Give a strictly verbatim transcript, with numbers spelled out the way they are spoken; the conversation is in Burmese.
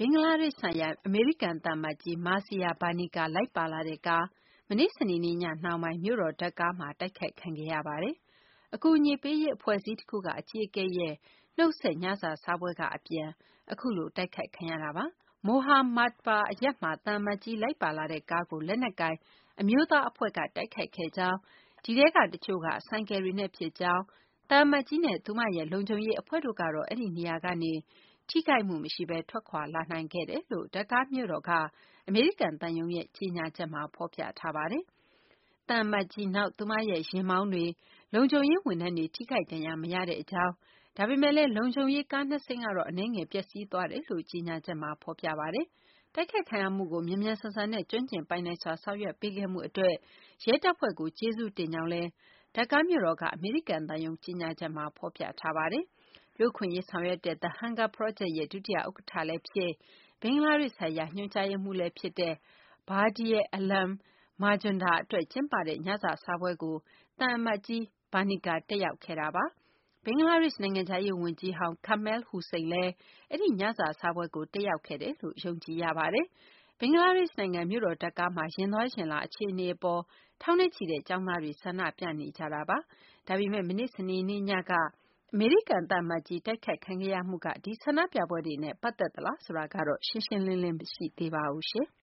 င်္ဂလားဒေ့ရှ်ဆိုင်ရာအမေရိကန်သံအမတ်ကြီး Marcia Barnea လိုက်ပါလာတဲ့ကားမနေ့စနေနေ့ညနှောင်းပိုင်းမြို့တော်ဒါကာမှာတိုက်ခိုက်ခံခဲ့ရပါတယ်။အကူအညီပေးရေးအဖွဲ့အစည်းတခုကအကြီးအကဲရဲ့နှုတ်ဆက်ညစာစားပွဲကအပြန်အခုလိုတိုက်ခိုက်ခံရတာပါ။ Mohammadpur အရပ်မှာသံအမတ်ကြီးလိုက်ပါလာတဲ့ကားကိုလက်နက်ကိုင်အမျိုးသားအဖွဲ့ကတိုက်ခိုက်ခဲ့ကြောင်းဒီထဲကတချို့ကဆိုင်ကယ်တွေနဲ့ဖြစ်ကြောင်းသံအမတ်ကြီးနဲ့သူမရဲ့လုံခြုံရေးအဖွဲ့တို့ကတော့အဲ့ဒီနေရာကနေထိခိုက်မှုမရှိဘဲထွက်ခွာလာနိုင်ခဲ့တယ်လို့ဒါကာမြို့တော်ကအမေရိကန်သံရုံးရဲ့ကြေညာချက်မှာဖော်ပြထားပါတယ်။သံအမတ်ကြီးနောက်သူမရဲ့ယာဉ်မောင်းတွေလုံခြုံရေးဝန်ထမ်းတွေထိခိုက်ဒဏ်ရာမရတဲ့အကြောင်းဒါပေမဲ့လည်းလုံခြုံရေးကားနှစ်စင်းကတော့အနည်းငယ်ပျက်စီးသွားတယ်လို့ကြေညာချက်မှာဖော်ပြပါတယ်။တိုက်ခိုက်ခံရမှုကိုမြန်မြန်ဆန်ဆန်နဲ့ကျွမ်းကျင်ပိုင်နိုင်စွာဆောင်ရွက်ပေးခဲ့မှုအတွက်ရဲတပ်ဖွဲ့ကိုကျေးဇူးတင်ကြောင်းလည်းဒါကာမြို့တော်ကအမေရိကန်သံရုံးကြေညာချက်မှာဖော်ပြထားပါတယ်။လူ့အခွင့်အရေးဆောင်ရွက်တဲ့ The Hunger Project ရဲ့ဒုတိယဥက္ကဋ္ဌလည်းဖြစ်ဘင်္ဂလားဒေ့ရှ်ဆိုင်ရာညွှန်ကြားရေးမှူးလည်းဖြစ်တဲ့ Badier Alam Majumdar အတွက်ကျင်းပတဲ့ညစာစားပွဲကိုသံအမတ်ကြီး Barnea တက်ရောက်ခဲ့တာပါ။ဘင်္ဂလားဒေ့ရှ်နိုင်ငံခြားရေးဝန်ကြီးဟောင်း Kamal Hossain လည်းအဲ့ဒီညစာစားပွဲကိုတက်ရောက်ခဲ့တယ်လို့ယုံကြည်ရပါတယ်။ဘင်္ဂလားဒေ့ရှ်နိုင်ငံမြို့တော်ဒါကာမှာရင်သွားရင်လာအခြေအနေအပေါ်ထောင်နဲ့ချီတဲ့ကျောင်းသားတွေဆန္ဒပြနေကြတာပါ။ဒါပေမဲ့မနေ့စနေနေ့ညကအမေရိကန်သံအမတ်ကြီးတိုက်ခိုက်ခံခဲ့ရမှုကဒီဆန္ဒပြပွဲတွေနဲ့ပတ်သက်သလားဆိုတာကတော့ရှင်းရှင်းလင်းလင်းမရှိသေးပါဘူး။